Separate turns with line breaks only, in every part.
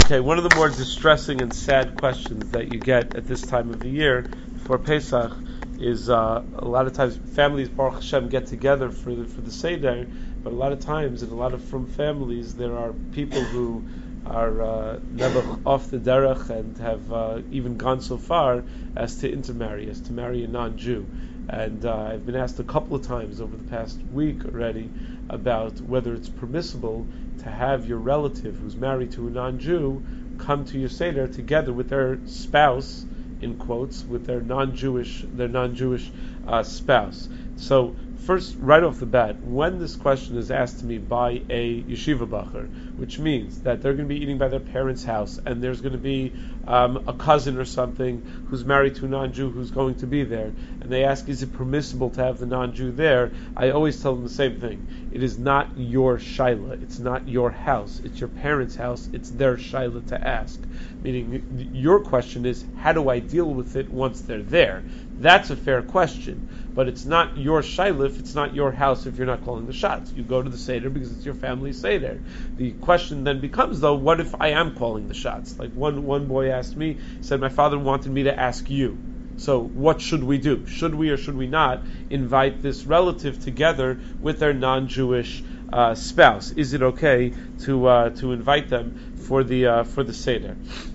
Okay, one of the more distressing and sad questions that you get at this time of the year for Pesach is a lot of times families, Baruch Hashem, get together for the Seder, but a lot of times in a lot of from families there are people who are never off the derech and have even gone so far as to intermarry, as to marry a non-Jew. And I've been asked a couple of times over the past week already about whether it's permissible to have your relative who's married to a non-Jew come to your Seder together with their spouse, in quotes, with their non-Jewish spouse. So first, right off the bat, when this question is asked to me by a yeshiva bacher, which means that they're going to be eating by their parents' house, and there's going to be a cousin or something who's married to a non-Jew who's going to be there, and they ask, is it permissible to have the non-Jew there? I always tell them the same thing. It is not your shaila. It's not your house. It's your parents' house. It's their shaila to ask. Meaning, your question is, how do I deal with it once they're there? That's a fair question. But it's not your shaila, it's not your house if you're not calling the shots. You go to the Seder because it's your family Seder. The question then becomes, though, what if I am calling the shots? Like one boy asked me, said, my father wanted me to ask you. So what should we do? Should we or should we not invite this relative together with their non-Jewish spouse? Is it okay to invite them for the Seder?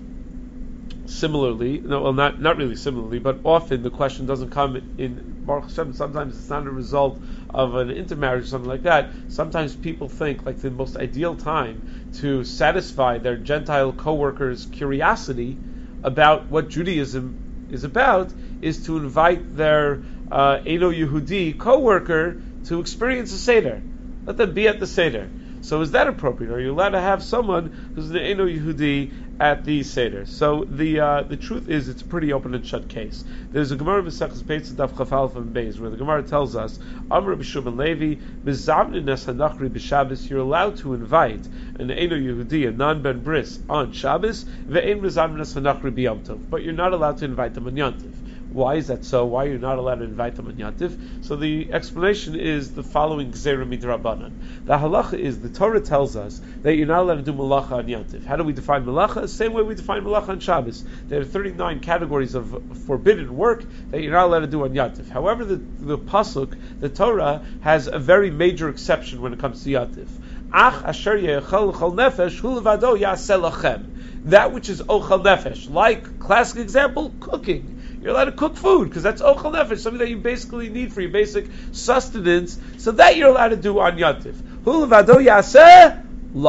Similarly, not really similarly, but often the question doesn't come in Baruch Hashem. Sometimes it's not a result of an intermarriage or something like that. Sometimes people think like the most ideal time to satisfy their Gentile co-workers' curiosity about what Judaism is about is to invite their Eino Yehudi co-worker to experience a Seder. Let them be at the Seder. So is that appropriate? Are you allowed to have someone who's an Eino Yehudi at the Seder? So the truth is, it's a pretty open and shut case. There's a Gemara B'Sechus Beitz Daf Chaf Aleph and Beis where the Gemara tells us, Amr B'Shimon Levi Mizavnin Es Hanachri B'Shabbos. You're allowed to invite an Eino Yehudi, a non-Ben Bris, on Shabbos. Ve'ein Mizavnin Es Hanachri B'Yom Tov. But you're not allowed to invite them on Yom Tov. Why is that so? Why are you not allowed to invite them on Yantiv? So the explanation is the following Gzeira Midrabanan. The halacha is, the Torah tells us that you're not allowed to do malacha on Yantiv. How do we define malacha? Same way we define malacha on Shabbos. There are 39 categories of forbidden work that you're not allowed to do on Yantiv. However, the pasuk, the Torah, has a very major exception when it comes to Yantiv. Ach asher ye'echal chol nefesh hu levado ya'aseh lachem. That which is ochal nefesh, like classic example, cooking. You're allowed to cook food because that's ochal nefesh, something that you basically need for your basic sustenance. So that you're allowed to do on Yantiv. Hu levado yaseh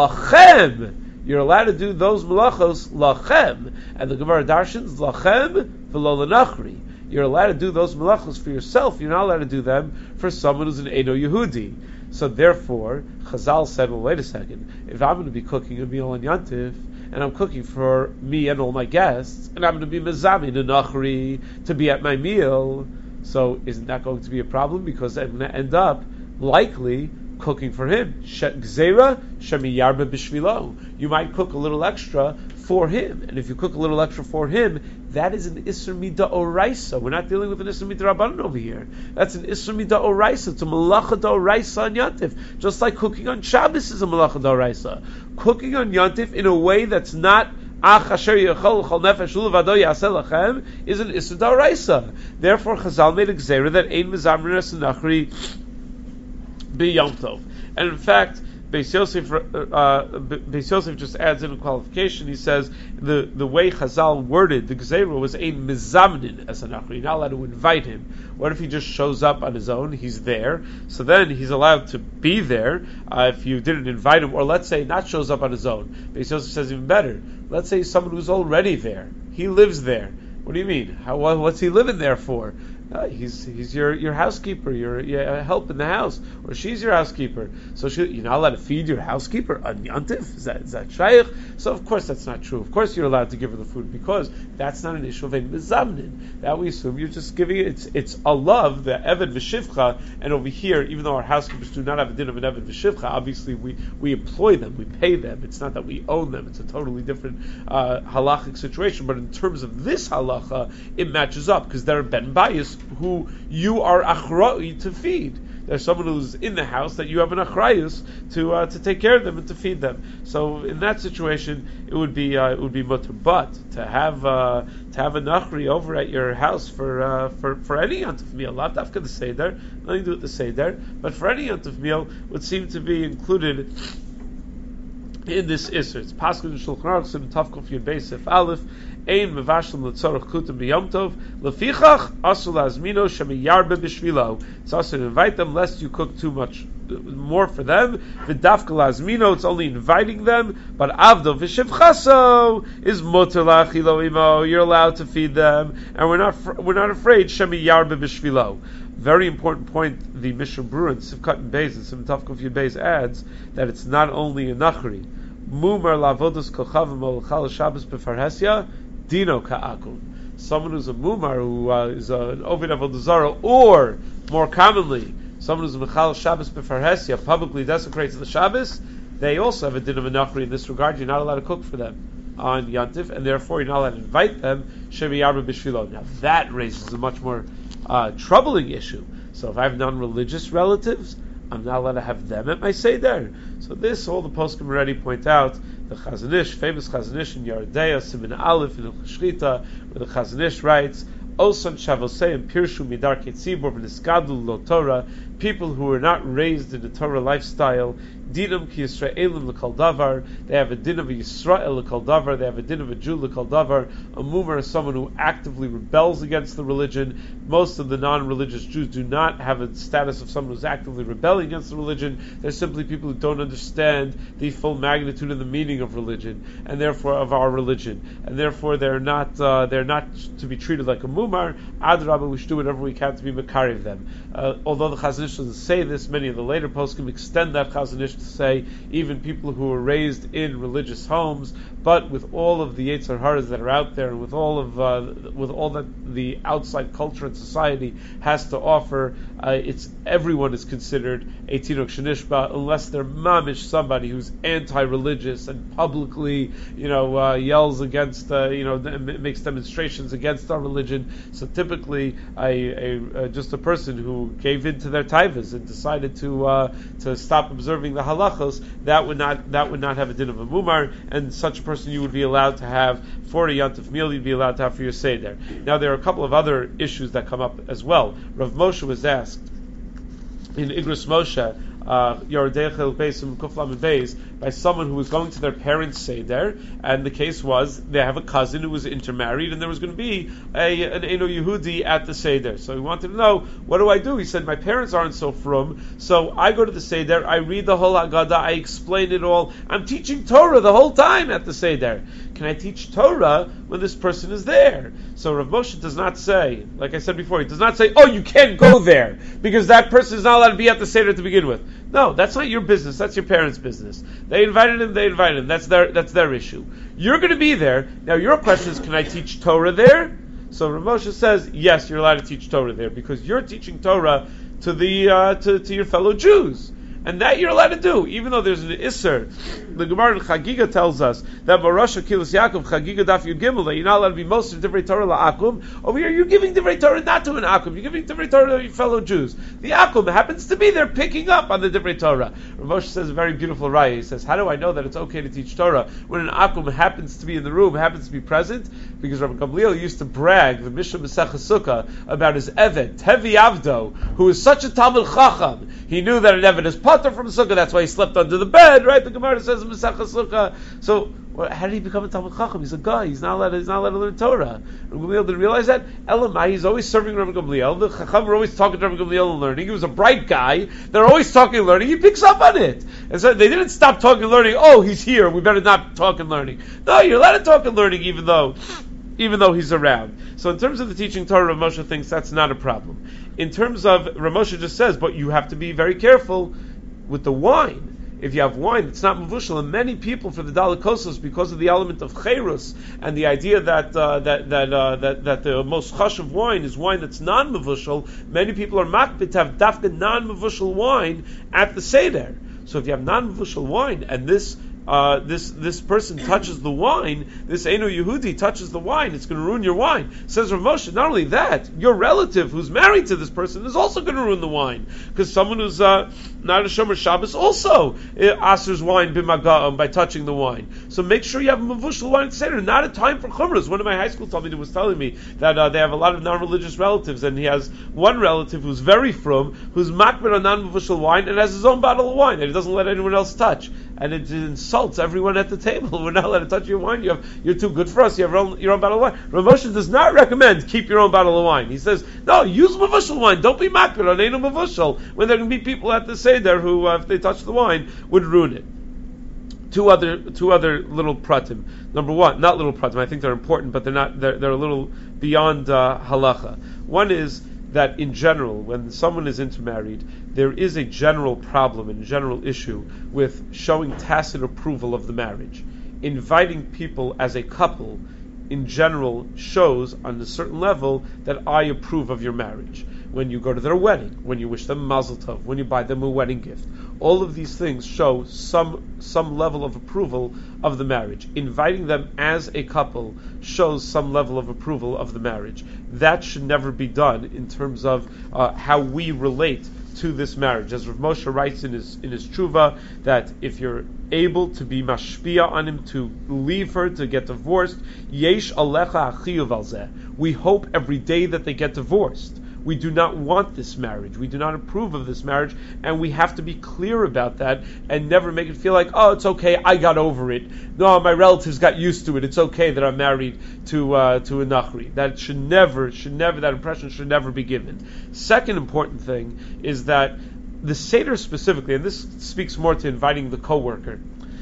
lachem. You're allowed to do those malachos lachem, and the Gemara darshans lachem v'lo lenachri. You're allowed to do those malachos for yourself. You're not allowed to do them for someone who's an Eino Yehudi. So therefore, Chazal said, well, wait a second. If I'm going to be cooking a meal on Yantiv, and I'm cooking for me and all my guests, and I'm going to be mezamin and nachri to be at my meal, so isn't that going to be a problem? Because I'm going to end up likely cooking for him. Gzeira shemi yarba b'shvilo. You might cook a little extra for him, and if you cook a little extra for him, that is an Isser Midah Oraisa. We're not dealing with an Isser Midah Rabbanan over here. That's an Isser Midah Oraisa. It's a Malacha D'Oraisa on Yantif. Just like cooking on Shabbos is a Malacha D'Oraisa. Cooking on Yantif in a way that's not Ach Asher Yechol Chol Nefesh Ulevado Yaseh Lachem is an Isser D'Oraisa. Therefore, Chazal made a Gzeira that Ein Mezamrin Es Nachri B'Yom Tov. And in fact, Beis Yosef just adds in a qualification. He says the way Chazal worded the Gzeira was a mizamnin as a nachri. You're not allowed to invite him. What if he just shows up on his own? He's there, so then he's allowed to be there. If you didn't invite him, or let's say not shows up on his own, Beis Yosef says even better. Let's say someone who's already there. He lives there. What do you mean? What's he living there for? He's your housekeeper, your help in the house, or she's your housekeeper. So you're not allowed to feed your housekeeper on Yantif? Is that shaykh? So of course that's not true. Of course you're allowed to give her the food because that's not an issue of a mizamnin. That we assume you're just giving it. It's a love, the eved v'shivcha, and over here, even though our housekeepers do not have a din of an eved v'shivcha, obviously we employ them, we pay them. It's not that we own them. It's a totally different halachic situation. But in terms of this halacha, it matches up because they're ben bayis who you are achroi to feed. there's someone who's in the house that you have an achrayus to take care of them and to feed them. So in that situation, it would be mutter. But to have a nachri over at your house for any yontif meal, not after the seder, nothing to do with the seder, but for any yontif meal would seem to be included in this isser. It's Paskin and Shulchan Aruch Sim Tavkuf Yud Beis Sif Aleph Ein Mevashlim L'Tzorach Kutim B'Yom Tov Lefichach Asul Azmino Shemiyarbe B'Shvilo. It's also to invite them lest you cook too much more for them. V'Dafka Lazmino, it's only inviting them. But Avdo V'Shivchaso is Muter La'achilo Imo. You're allowed to feed them, and we're not afraid Shemiyarbe B'Shvilo. Very important point. The Mishnah Berurah in Sivkat and Beis and Sim Tavkuf Yud Beis adds that it's not only a nachri. Mumar lavodos kochavim olchal Shabbos befarhesia dino ka'akul. Someone who's a mumar, who is an ovid avodah zarah, or more commonly, someone who's a mechal Shabbos befarhesia, publicly desecrates the Shabbos, they also have a din of a nachri in this regard. You're not allowed to cook for them on Yantif, and therefore you're not allowed to invite them. Shemi Yarba Bishvilo. Now that raises a much more troubling issue. So if I have non-religious relatives, I'm not allowed to have them at my Seder. So this, all the poskim already point out, the Chazon Ish, famous Chazon Ish in Yeridea, Siman Aleph, in Shechita, where the Chazon Ish writes, Osan Shavosei and Pirshu Midar Ketzibor V'Niskadu Lo Torah, people who are not raised in the Torah lifestyle, Dinam Ki Yisraelim L'Kol Davar, they have a din of a Yisrael L'Kol Davar, they have a din of a Jew L'Kol Davar. A Mumar is someone who actively rebels against the religion. Most of the non-religious Jews do not have a status of someone who's actively rebelling against the religion. They're simply people who don't understand the full magnitude and the meaning of religion, and therefore of our religion, and therefore they're not to be treated like a Mumar. Adrabah, we should do whatever we can to be Makariv them. Although the Chazon Ish doesn't say this, many of the later poskim extend that Chazon Ish to say even people who are raised in religious homes, but with all of the Yetzer Haras that are out there, and with all that the outside culture and society has to offer, everyone is considered a Tinok Shenishba, unless they're mamish, somebody who's anti-religious and publicly, yells against, makes demonstrations against our religion. So typically, just a person who gave in to their taivas and decided to stop observing the halachos, that would not have a din of a mumar, and such a person you would be allowed to have for a yontif meal. You'd be allowed to have for your seder. Now there are a couple of other issues that come up as well. Rav Moshe was asked in Igros Moshe, Yeridechel Beisim Kuflam Beis, by someone who was going to their parents' seder, and the case was they have a cousin who was intermarried, and there was going to be an Eino Yehudi at the seder. So he wanted to know, what do I do? He said, my parents aren't so frum, so I go to the seder, I read the whole Haggadah, I explain it all. I'm teaching Torah the whole time at the seder. Can I teach Torah when this person is there? So Rav Moshe does not say, like I said before, he does not say, oh, you can't go there because that person is not allowed to be at the seder to begin with. No, that's not your business. That's your parents' business. They invited him. That's their issue. You're going to be there. Now your question is, can I teach Torah there? So Rav Moshe says, yes, you're allowed to teach Torah there because you're teaching Torah to your fellow Jews. And that you're allowed to do, even though there's an Isser. The Gemara in Chagiga tells us that Marasha Kilis Yaakov, Chagiga Daf Yud Gimel, that you're not allowed to be most of Divrei Torah la'akum. Over here, you're giving Divrei Torah not to an akum, you're giving Divrei Torah to your fellow Jews. The akum happens to be there picking up on the Divrei Torah. Rav Moshe says a very beautiful raya. He says, how do I know that it's okay to teach Torah when an akum happens to be in the room, happens to be present? Because Rabbi Gamliel used to brag, the Mishnah Masechah Sukkah, about his Eved, Tevi Avdo, who is such a Talmud Chacham. He knew that an Eved is potter from Sukkah, that's why he slept under the bed, right? The Gemara says in Masechah Sukkah. So, how did he become a Talmud Chacham? He's a guy. He's not allowed to learn Torah. Rabbi Gamliel didn't realize that. Elamai, he's always serving Rabbi Gamliel. The Chacham were always talking to Rabbi Gamliel and learning. He was a bright guy. They're always talking and learning. He picks up on it. And so they didn't stop talking and learning. Oh, he's here. We better not talk and learning. No, you're allowed to talk and learning even though he's around. So in terms of the teaching Torah, Rav Moshe thinks that's not a problem. In terms of, Rav Moshe just says, but you have to be very careful with the wine. If you have wine, it's not mavushal, and many people for the dalikosos, because of the element of cherus and the idea that the most chash of wine is wine that's non-mavushal, many people are makbid to have dafka non-mavushal wine at the seder. So if you have non-mavushal wine, and this this person touches the wine, this Eino Yehudi touches the wine, it's going to ruin your wine. Says Rav Moshe, not only that, your relative who's married to this person is also going to ruin the wine, because someone who's not a Shomer Shabbos also asers wine b'maga'am by touching the wine. So make sure you have a mavushal wine at the Seder, not a time for chumras. One of my high school talmidim was telling me that they have a lot of non-religious relatives, and he has one relative who's very frum, who's makbid on non-mavushal wine, and has his own bottle of wine that he doesn't let anyone else touch. And it insults everyone at the table. We're not allowed to touch your wine. You're too good for us. You have your own bottle of wine. Rav Moshe does not recommend keep your own bottle of wine. He says, no, use mavushal wine. Don't be makbid on eino mavushal, when there can be people at the Seder who, if they touch the wine, would ruin it. Two other little pratim. Number one, not little pratim. I think they're important, but they're a little beyond halacha. One is that in general, when someone is intermarried, there is a general problem and a general issue with showing tacit approval of the marriage. Inviting people as a couple, in general, shows on a certain level that I approve of your marriage. When you go to their wedding, when you wish them mazel tov, when you buy them a wedding gift, all of these things show some level of approval of the marriage. Inviting them as a couple shows some level of approval of the marriage. That should never be done in terms of how we relate to this marriage. As Rav Moshe writes in his tshuva, that if you're able to be mashpia on him, to leave her, to get divorced, yesh alecha achiyuv al zeh. We hope every day that they get divorced. We do not want this marriage. We do not approve of this marriage, and we have to be clear about that and never make it feel like, oh, it's okay, I got over it. No, my relatives got used to it. It's okay that I'm married to a nachri. That should never, that impression should never be given. Second important thing is that the Seder specifically, and this speaks more to inviting the coworker,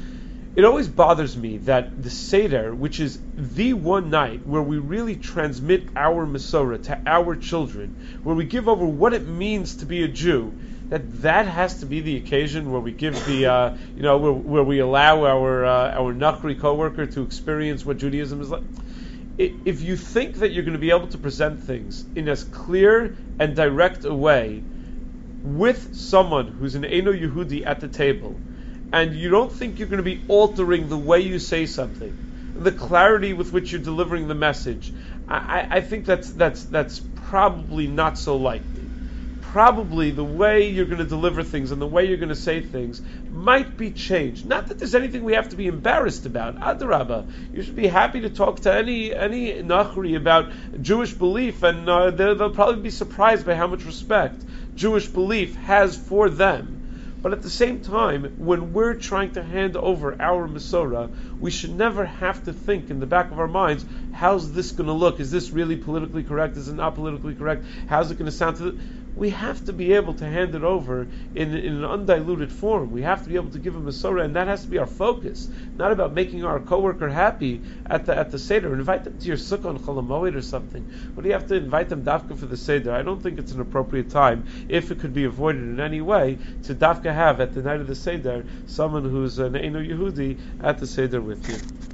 it always bothers me that the Seder, which is the one night where we really transmit our Masorah to our children, where we give over what it means to be a Jew, that has to be the occasion where we give the, where we allow our Nachri coworker to experience what Judaism is like. If you think that you're going to be able to present things in as clear and direct a way with someone who's an Eino Yehudi at the table, and you don't think you're going to be altering the way you say something, the clarity with which you're delivering the message, I think that's probably not so likely. Probably the way you're going to deliver things and the way you're going to say things might be changed. Not that there's anything we have to be embarrassed about. Adarabba, you should be happy to talk to any Nachri about Jewish belief, and they'll probably be surprised by how much respect Jewish belief has for them. But at the same time, when we're trying to hand over our Masorah, we should never have to think in the back of our minds, how's this going to look? Is this really politically correct? Is it not politically correct? How's it going to sound to we have to be able to hand it over in an undiluted form. We have to be able to give a Masorah, and that has to be our focus. Not about making our coworker happy at the Seder. Invite them to your sukkah on Chol HaMoed or something. What do you have to invite them dafka for the Seder? I don't think it's an appropriate time, if it could be avoided in any way, to dafka have at the night of the Seder someone who's an Eino Yehudi at the Seder with you.